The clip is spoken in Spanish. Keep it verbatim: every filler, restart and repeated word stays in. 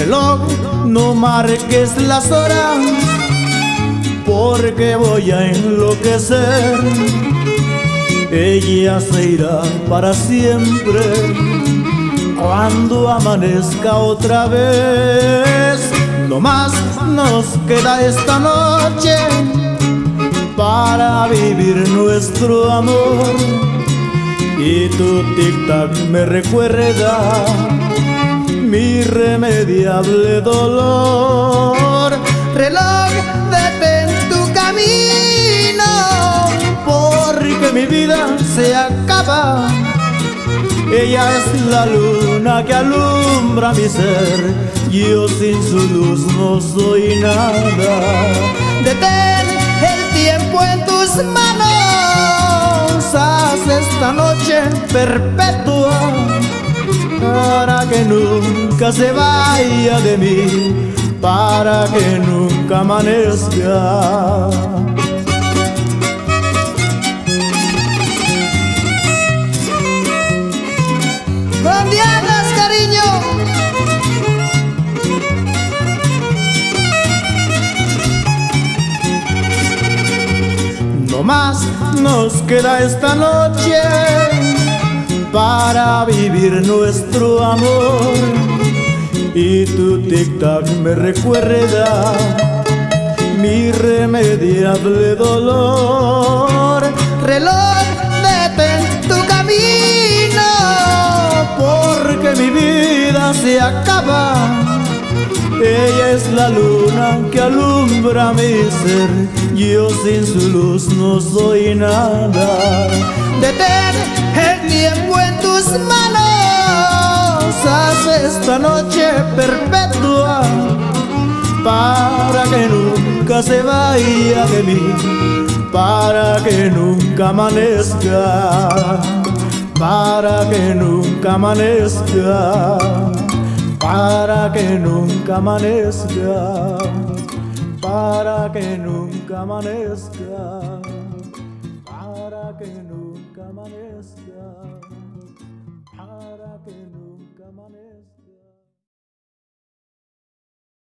Reloj, no marques las horas, porque voy a enloquecer. Ella se irá para siempre cuando amanezca otra vez. No más nos queda esta noche para vivir nuestro amor, y tu tic-tac me recuerda mi irremediable dolor. Reloj, detén tu camino, porque mi vida se acaba. Ella es la luna que alumbra mi ser, yo sin su luz no soy nada. Detén el tiempo en tus manos, haz esta noche perpetua, para que nunca se vaya de mí, para que nunca amanezca. ¿Dónde andas, cariño? No más nos queda esta noche para vivir nuestro amor, y tu tic-tac me recuerda mi irremediable dolor. Reloj, detén tu camino, porque mi vida se acaba. Ella es la luna que alumbra mi ser, yo sin su luz no soy nada. detén el tiempo en tus manos, Haz esta noche perpetua, para que nunca se vaya de mí, para que nunca amanezca, para que nunca amanezca, para que nunca amanezca, para que nunca amanezca, para que nunca amanezca, para que nunca amanezca.